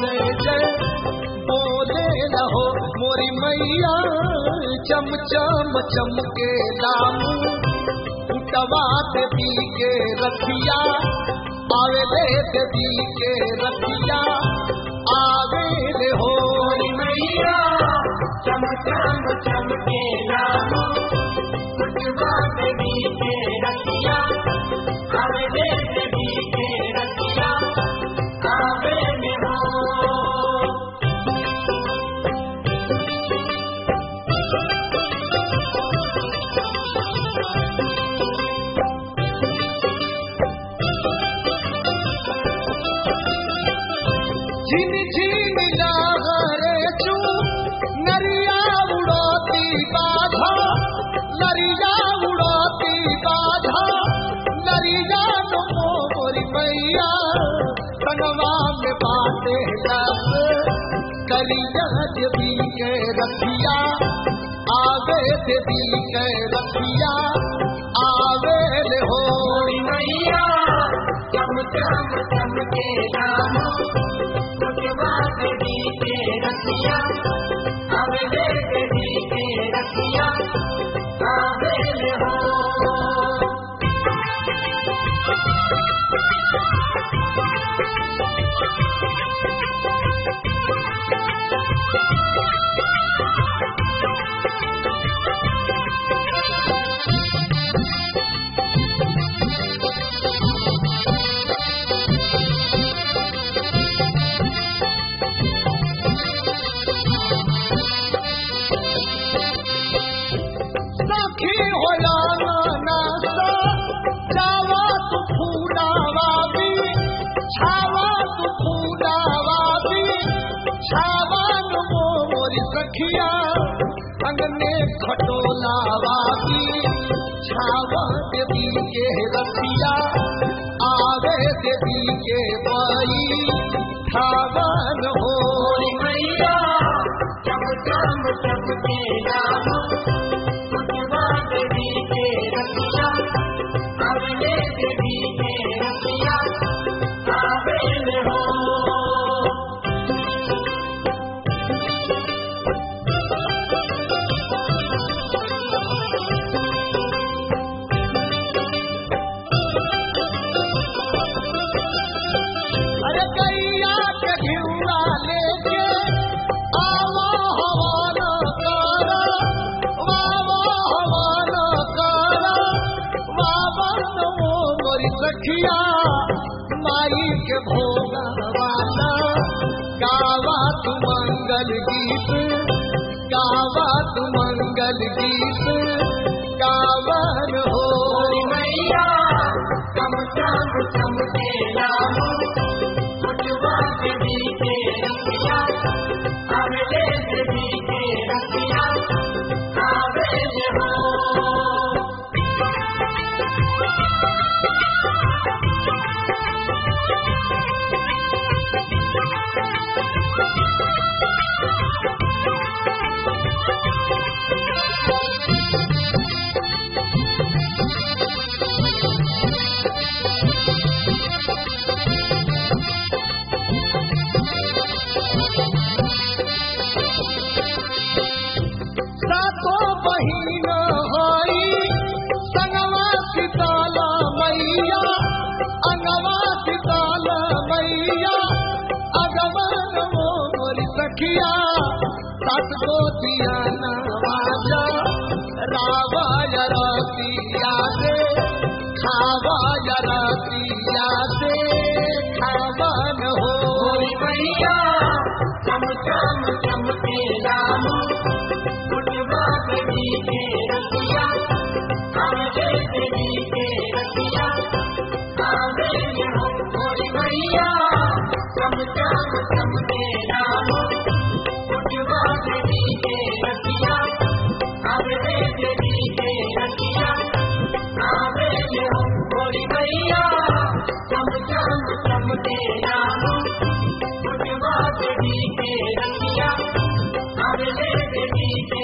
जय जय बोले रहो मोरी मैया। चम चम चमके दामू उठवा देवी के रखिया, आवे ले देवी के रखिया, आवे ले हो मोरी मैया। चम चम चमके दामू उठवा देवी के रखिया, आवे ले देवी के रखिया, आवे ले हो। झिन झिन लागे चू नरिया उड़ोती बाधा, नरिया उड़ोती बाधा, नरिया नो मोरी मैया। संगवा में बाटे रस करिया देवी के रखिया, आवे देवी के रखिया, आवे ले हो मोरी मैया। चम चम चमके दामू उठवा देवी के रखिया, आवे ले देवी के रखिया, आवे ले हो। सखी हो जाना सा जावा तू फूलावा भी, छावा तू फूलावा भी, छावा नो मोरी सखिया। अंगने खटोलावा भी, छावा देवी के रखिया, आवे देवी के बाई छावन हो मोरी मैया। चम चम चमके दामू उठवा देवी के रखिया, आवे ले देवी के रखिया, आवे ले हो। अरे गैया के घिउरा लेके आवा हवन करा, वावा हवन करा, वावा नो मोरी सखिया। माई के भोगा वाला गावा तू मंगल गीत, गावा तू मंगल गीत, गावन हो मोरी मैया। चम चम चमके दामू उठवा देवी के रखिया, आवे ले देवी के रखिया, आवे ले हो। सातो बहिन होई संगवा सीताला मैया, अंगवा सीताला मैया, अगवन मोरी सखिया। सात को दिया नवाजा रावा रतिया से, खावा रतिया से, खावन हो मोरी मैया। चम चम चमके दामू उठवा देवी के रखिया, आवे ले देवी के रखिया, आवे ले हो। मोरी मैया। चम चम चमके दामू उठवा देवी के रखिया, आवे ले देवी के रखिया, आवे ले हो। मोरी मैया। चम चम चमके दामू उठवा देवी के रखिया, आवे ले देवी के